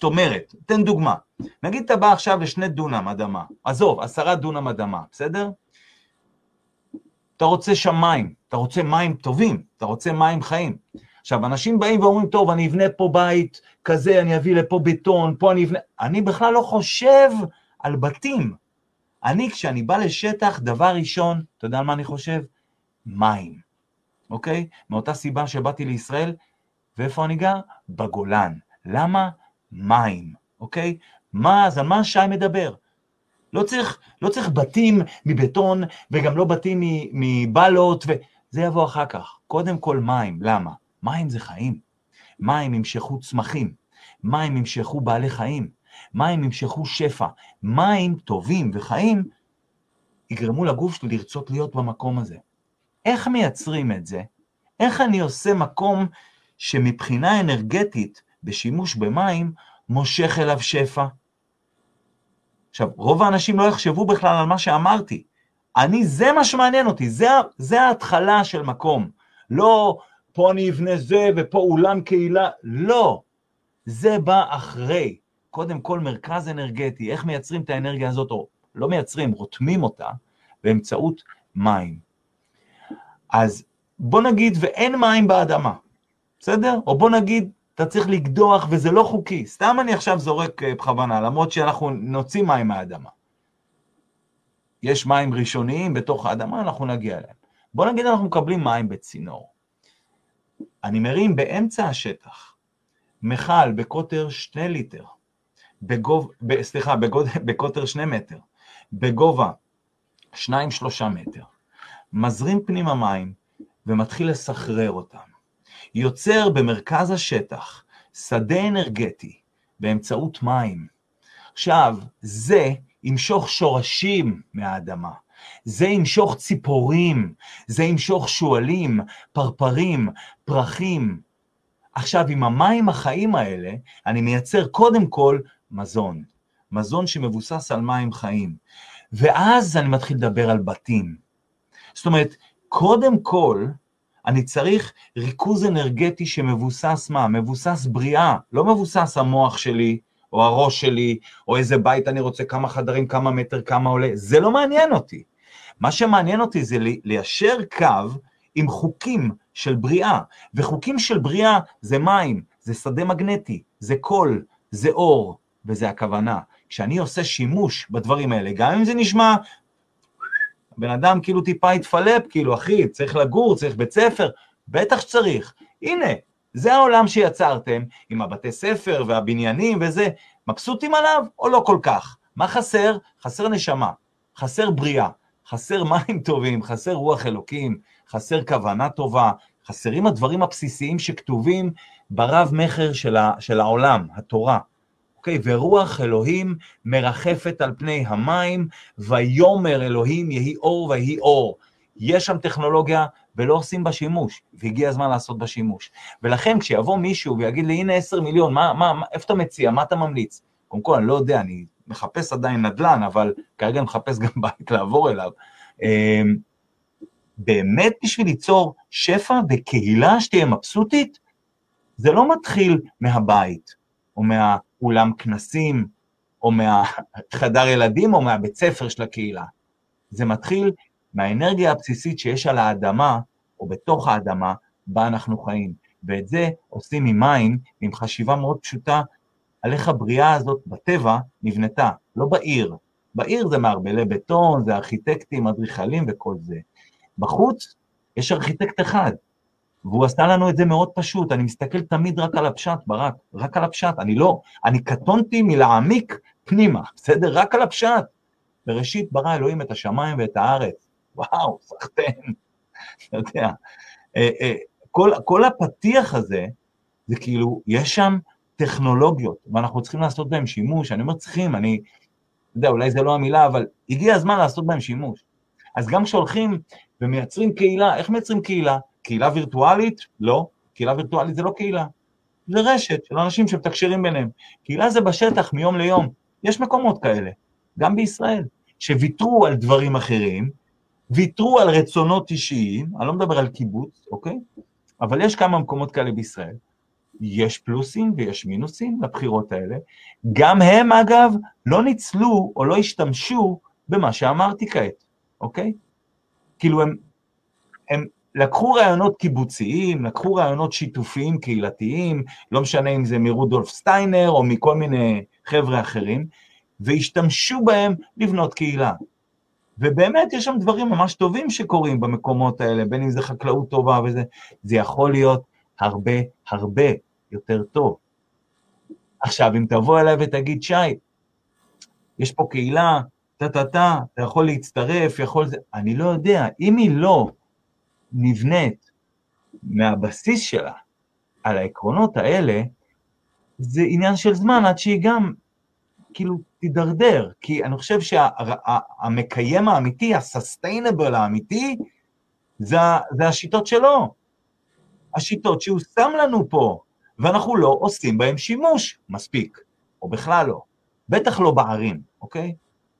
זאת אומרת, תן דוגמה, נגיד אתה בא עכשיו ל2 דונם אדמה, עזוב, 10 דונם אדמה, בסדר? אתה רוצה שם מים, אתה רוצה מים טובים, אתה רוצה מים חיים. עכשיו, אנשים באים ואומרים, טוב, אני אבנה פה בית כזה, אני אביא לפה בטון, פה אני אבנה, אני בכלל לא חושב על בתים. כשאני בא לשטח, דבר ראשון, אתה יודע על מה אני חושב? מים, אוקיי? מאותה סיבה שבאתי לישראל, ואיפה אני גר? בגולן. למה? מים, אוקיי? אז על מה שי מדבר? לא צריך בתים מבטון, וגם לא בתים מבלות, וזה יבוא אחר כך. קודם כל מים, למה? מים זה חיים. מים ימשכו צמחים, מים ימשכו בעלי חיים, מים ימשכו שפע, מים טובים וחיים יגרמו לגוף שלי לרצות להיות במקום הזה. איך מייצרים את זה? איך אני עושה מקום שמבחינה אנרגטית בשימוש במים מושך אליו שפע? עכשיו, רוב האנשים לא יחשבו בכלל על מה שאמרתי. זה מה שמעניין אותי, זה ההתחלה של מקום. לא, פה אני אבנה זה ופה אולם קהילה, לא. זה בא אחרי. קודם כל מרכז אנרגטי, איך מייצרים את האנרגיה הזאת, או לא מייצרים, רותמים אותה, באמצעות מים. אז בוא נגיד, ואין מים באדמה, בסדר? או בוא נגיד, אתה צריך לקדוח וזה לא חוקי. סתם אני עכשיו זורק בכוונה, למרות שאנחנו נוציא מים מהאדמה. יש מים ראשוניים בתוך האדמה, אנחנו נגיע אליהם. בוא נגיד אנחנו מקבלים מים בצינור. אני מרים באמצע השטח, מחל בקוטר 2 ליטר, בקוטר 2 מטר, בגובה 2-3 מטר, מזרים פנימה מים ומתחיל לסחרר אותם. יוצר במרכז השטח שדה אנרגטי באמצעות מים. עכשיו, זה ימשוך שורשים מהאדמה, זה ימשוך ציפורים, זה ימשוך שואלים, פרפרים, פרחים. עכשיו, עם המים החיים האלה, אני מייצר קודם כל מזון. מזון שמבוסס על מים חיים. ואז אני מתחיל לדבר על בתים. זאת אומרת, קודם כל, אני צריך ריכוז אנרגטי שמבוסס מה? מבוסס בריאה, לא מבוסס המוח שלי, או הראש שלי, או איזה בית אני רוצה, כמה חדרים, כמה מטר, כמה עולה. זה לא מעניין אותי. מה שמעניין אותי זה ליישר קו עם חוקים של בריאה, וחוקים של בריאה זה מים, זה שדה מגנטי, זה קול, זה אור, וזה הכוונה. כשאני עושה שימוש בדברים האלה, גם אם זה נשמע, בן אדם כאילו טיפה התפלפ, כאילו אחי, צריך לגור, צריך בית ספר, בטח שצריך. הנה, זה העולם שיצרתם, עם הבתי ספר והבניינים וזה, מבסוטים עליו או לא כל כך? מה חסר? חסר נשמה, חסר בריאה, חסר מים טובים, חסר רוח אלוקים, חסר כוונה טובה, חסרים הדברים הבסיסיים שכתובים ברב מחר של העולם, התורה. אוקיי, ורוח אלוהים מרחפת על פני המים, ויומר אלוהים יהי אור ויהי אור. יש שם טכנולוגיה ולא עושים בה שימוש, והגיע הזמן לעשות בה שימוש. ולכן כשיבוא מישהו ויגיד לי, הנה 10 מיליון, איפה אתה מציע, מה אתה ממליץ? קודם כל, אני לא יודע, אני מחפש עדיין נדל"ן, אבל כרגע אני מחפש גם בית לעבור אליו. באמת בשביל ליצור שפע וקהילה שתהיה מבסוטית, זה לא מתחיל מהבית, או מהאולם כנסים, או מהחדר ילדים, או מהבית ספר של הקהילה. זה מתחיל מהאנרגיה הבסיסית שיש על האדמה, או בתוך האדמה, בה אנחנו חיים. ואת זה עושים עם מים, עם חשיבה מאוד פשוטה, על איך הבריאה הזאת בטבע נבנתה, לא בעיר. בעיר זה מערבלי בטון, זה ארכיטקטים, אדריכלים וכל זה. בחוץ יש ארכיטקט אחד, והוא עשה לנו את זה מאוד פשוט, אני מסתכל תמיד רק על הפשט, ברק, רק על הפשט, אני קטונתי מלהעמיק פנימה, בסדר? רק על הפשט. בראשית ברא אלוהים את השמיים ואת הארץ, וואו, סחתן, אתה יודע. כל הפתיח הזה, זה כאילו, יש שם טכנולוגיות, ואנחנו צריכים לעשות בהם שימוש, אני אומר צריכים, אני יודע, אולי זה לא המילה, אבל הגיע הזמן לעשות בהם שימוש. אז גם כשהולכים ומייצרים קהילה, איך מייצרים קהילה? קהילה וירטואלית? לא. קהילה וירטואלית זה לא קהילה. זה רשת של אנשים שמתקשרים ביניהם. קהילה זה בשטח מיום ליום. יש מקומות כאלה, גם בישראל, שוויתרו על דברים אחרים, ויתרו על רצונות אישיים, אני לא מדבר על קיבוץ, אוקיי? אבל יש כמה מקומות כאלה בישראל, יש פלוסים ויש מינוסים לבחירות האלה. גם הם, אגב, לא ניצלו או לא השתמשו במה שאמרתי כעת, אוקיי? כאילו הם לקחו רעיונות קיבוציים, לקחו רעיונות שיתופיים קהילתיים, לא משנה אם זה מרודולף סטיינר או מכל מיני חבר'ה אחרים, והשתמשו בהם לבנות קהילה. ובאמת יש שם דברים ממש טובים שקורים במקומות האלה, בין אם זה חקלאות טובה וזה, זה יכול להיות הרבה הרבה יותר טוב. עכשיו, אם תבוא אליי ותגיד, שי, יש פה קהילה, אתה יכול להצטרף, אני לא יודע, אם היא לא נבנית מהבסיס שלה על העקרונות האלה, זה עניין של זמן עד שהיא גם כאילו תידרדר, כי אני חושב שהמקיים האמיתי, הססטיינבל האמיתי, זה השיטות שלו. השיטות שהוא שם לנו פה, ואנחנו לא עושים בהם שימוש מספיק, או בכלל לא. בטח לא בערים, אוקיי?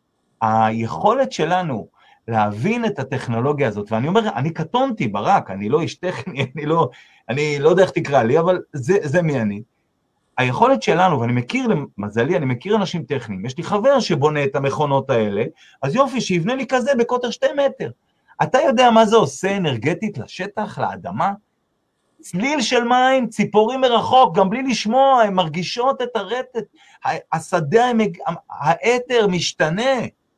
היכולת שלנו להבין את הטכנולוגיה הזאת, ואני אומר, אני קטונתי ברק, אני לא איש טכני, אני לא יודע איך תקרא לי, אבל זה מי אני. היכולת שלנו, ואני מכיר, למזלי, אני מכיר אנשים טכניים, יש לי חבר שבונה את המכונות האלה, אז יופי, שיבנה לי כזה בקוטר 2 מטר. אתה יודע מה זה עושה אנרגטית לשטח, לאדמה? צליל של מים, ציפורים מרחוק, גם בלי לשמוע, הן מרגישות את הרטט, השדה, האתר משתנה,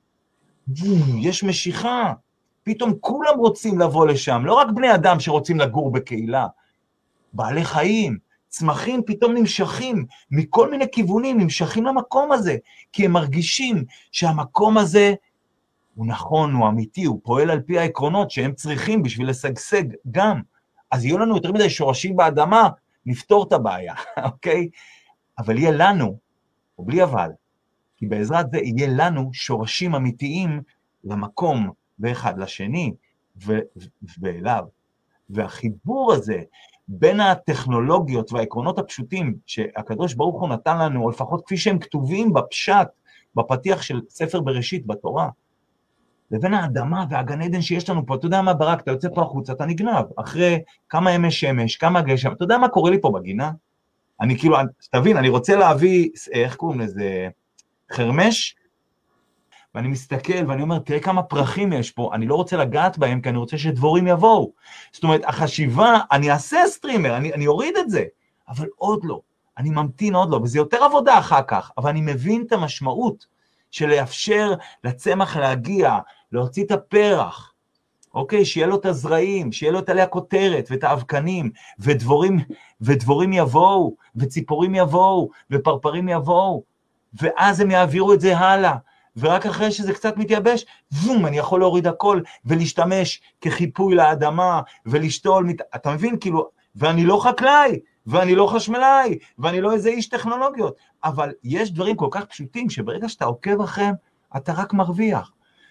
יש משיכה, פתאום כולם רוצים לבוא לשם, לא רק בני אדם שרוצים לגור בקהילה, בעלי חיים, צמחים פתאום נמשכים, מכל מיני כיוונים נמשכים למקום הזה, כי הם מרגישים שהמקום הזה הוא נכון, הוא אמיתי, הוא פועל על פי העקרונות שהם צריכים בשביל לשגשג גם. אז יהיו לנו יותר מדי שורשים באדמה, נפתור את הבעיה, אוקיי? אבל יהיה לנו, או בלי אבל, כי בעזרת זה יהיה לנו שורשים אמיתיים למקום ואחד לשני ואליו. והחיבור הזה בין הטכנולוגיות והעקרונות הפשוטים שהקדוש ברוך הוא נתן לנו, או לפחות כפי שהם כתובים בפשט, בפתיח של ספר בראשית בתורה, לבין האדמה והגן עדן שיש לנו פה, אתה יודע מה ברק, אתה יוצא פה החוצה, אתה נגנב, אחרי כמה ימי שמש, כמה גשם, אתה יודע מה קורה לי פה בגינה? אני כאילו, תבין, אני רוצה להביא, איך קוראים לזה, חרמש, ואני מסתכל ואני אומר, תראה כמה פרחים יש פה, אני לא רוצה לגעת בהם, כי אני רוצה שדבורים יבואו. זאת אומרת, החשיבה, אני אעשה סטרימר, אני אוריד את זה, אבל עוד לא, אני ממתין עוד לא, וזה יותר עבודה אחר כך, אבל אני מבין את המשמעות של לאפשר לצמח להגיע, להוציא את הפרח, אוקיי, שיהיה לו את הזרעים, שיהיה לו את עלי הכותרת ואת האבקנים, ודבורים יבואו, וציפורים יבואו, ופרפרים יבואו, ואז הם יעבירו את זה הלאה, ורק אחרי שזה קצת מתייבש, זום, אני יכול להוריד הכל, ולהשתמש כחיפוי לאדמה, ולשתול, אתה מבין, כאילו, ואני לא חקלאי, ואני לא חשמלאי, ואני לא איזה איש טכנולוגיות, אבל יש דברים כל כך פשוטים, שברגע שאתה עוקב אחריהם, אתה רק מרוויח.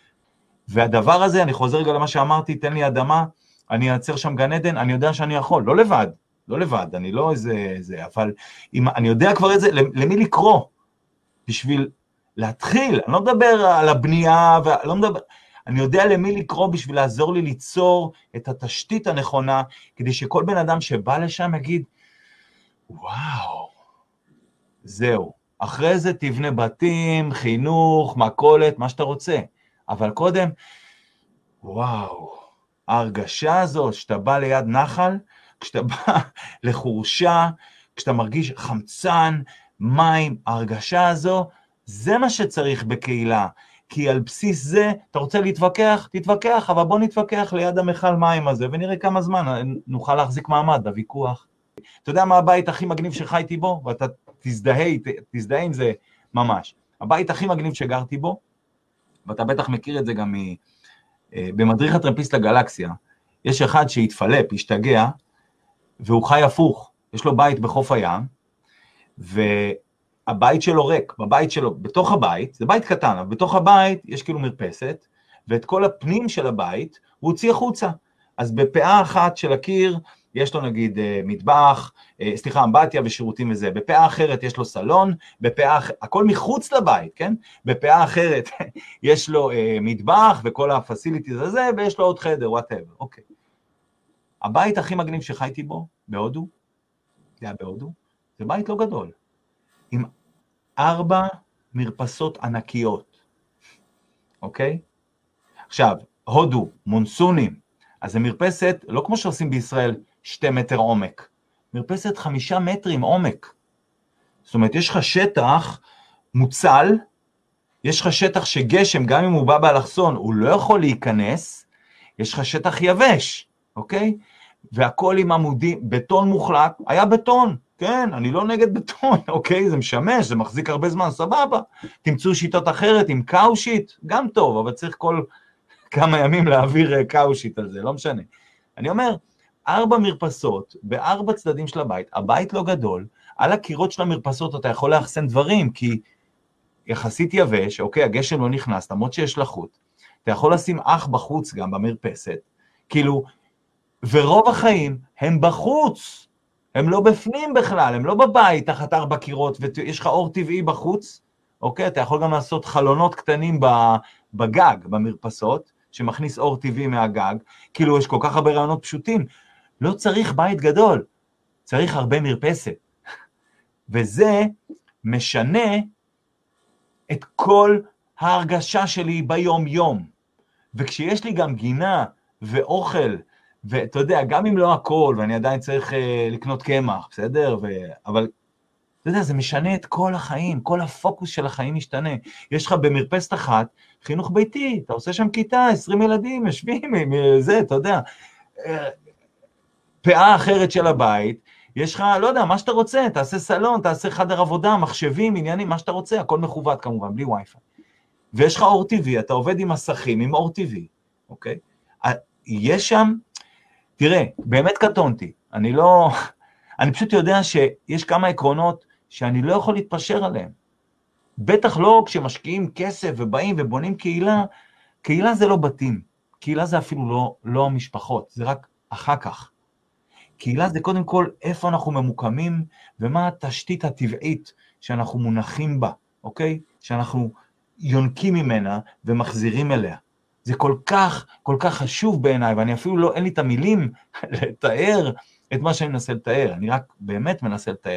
והדבר הזה, אני חוזר רגע למה שאמרתי, תן לי אדמה, אני אעצר שם גן עדן, אני יודע שאני יכול, לא לבד, אני לא איזה, אבל אם, אני יודע כבר איזה, למי לקרוא, בשביל להתחיל, אני לא מדבר על הבנייה, אני יודע למי לקרוא בשביל לעזור לי ליצור את התשתית הנכונה, כדי שכל בן אדם שבא לשם יגיד, וואו, זהו, אחרי זה תבנה בתים, חינוך, מכולת, מה שאתה רוצה, אבל קודם, וואו, ההרגשה הזו שאתה בא ליד נחל, כשאתה בא לחורשה, כשאתה מרגיש חמצן, מים, ההרגשה הזו, זה מה שצריך בקהילה, כי על בסיס זה, אתה רוצה להתווכח, תתווכח, אבל בוא נתווכח ליד המכל מים הזה, ונראה כמה זמן נוכל להחזיק מעמד בוויכוח. אתה יודע מה הבית הכי מגניב שחייתי בו, ואתה תזדהה עם זה ממש. הבית הכי מגניב שגרתי בו, ואתה בטח מכיר את זה גם במדריך הטרמפיסט לגלקסיה, יש אחד שהתפלפ, השתגע, והוא חי הפוך, יש לו בית בחוף הים, והבית שלו ריק, בבית שלו, בתוך הבית, זה בית קטן, אבל בתוך הבית יש כאילו מרפסת, ואת כל הפנים של הבית הוא הוציא החוצה. אז בפאה אחת של הקיר, יש לו נגיד מטבח, אמבטיה ושירותים וזה, בפאה אחרת יש לו סלון, הכל מחוץ לבית, כן? בפאה אחרת יש לו מטבח וכל הפסיליטיז הזה, ויש לו עוד חדר, whatever, אוקיי. הבית הכי מגניב שחייתי בו, בהודו, זה היה בהודו, זה בית לא גדול, עם 4 מרפסות ענקיות, אוקיי? עכשיו, הודו, מונסונים, אז זה מרפסת, לא כמו שעושים בישראל, 2 מטר עומק, מרפסת 5 מטרים עומק. זאת אומרת, יש לך שטח מוצל, יש לך שטח שגשם, גם אם הוא בא באלכסון, הוא לא יכול להיכנס, יש לך שטח יבש, אוקיי? והכל עם עמודים, בטון מוחלט, היה בטון, כן, אני לא נגד בטון, אוקיי? זה משמש, זה מחזיק הרבה זמן, סבבה. תמצאו שיטות אחרת עם קאושיט, גם טוב, אבל צריך כל כמה ימים להעביר קאושיט על זה, לא משנה. אני אומר, 4 מרפסות, ב4 צדדים של הבית, הבית לא גדול, על הקירות של המרפסות אתה יכול להחסן דברים, כי יחסית יבש, אוקיי, הגשם לא נכנס, למרות שיש לחות, אתה יכול לשים אח בחוץ גם במרפסת, כאילו, ורוב החיים הם בחוץ, הם לא בפנים בכלל, הם לא בבית תחת 4 קירות, ויש לך אור טבעי בחוץ, אוקיי, אתה יכול גם לעשות חלונות קטנים בגג, במרפסות, שמכניס אור טבעי מהגג, כאילו יש כל כך הרבה רעיונות פשוטים, לא צריך בית גדול, צריך הרבה מרפסת, וזה משנה את כל ההרגשה שלי ביום יום, וכשיש לי גם גינה ואוכל, ואתה יודע, גם אם לא הכל, ואני עדיין צריך לקנות קמח, בסדר? אבל אתה יודע, זה משנה את כל החיים, כל הפוקוס של החיים משתנה. יש לך במרפסת אחת, חינוך ביתי, אתה עושה שם כיתה, 20 ילדים, יושבים עם זה, אתה יודע, פאה אחרת של הבית, יש לך, לא יודע, מה שאתה רוצה, תעשה סלון, תעשה חדר עבודה, מחשבים, עניינים, מה שאתה רוצה, הכל מכוות כמובן, בלי וי-פיי. ויש לך אור טבעי, אתה עובד עם מסכים, עם אור טבעי, אוקיי? יש שם, תראה, באמת קטונתי, אני פשוט יודע שיש כמה עקרונות שאני לא יכול להתפשר עליהם. בטח לא כשמשקיעים כסף ובאים ובונים קהילה, קהילה זה לא בתים, קהילה זה אפילו לא המשפחות, זה רק אחר כך. קהילה זה קודם כל איפה אנחנו ממוקמים, ומה התשתית הטבעית שאנחנו מונחים בה, אוקיי? שאנחנו יונקים ממנה ומחזירים אליה. זה כל כך חשוב בעיניי, ואני אפילו אין לי את המילים לתאר את מה שאני מנסה לתאר, אני רק באמת מנסה לתאר.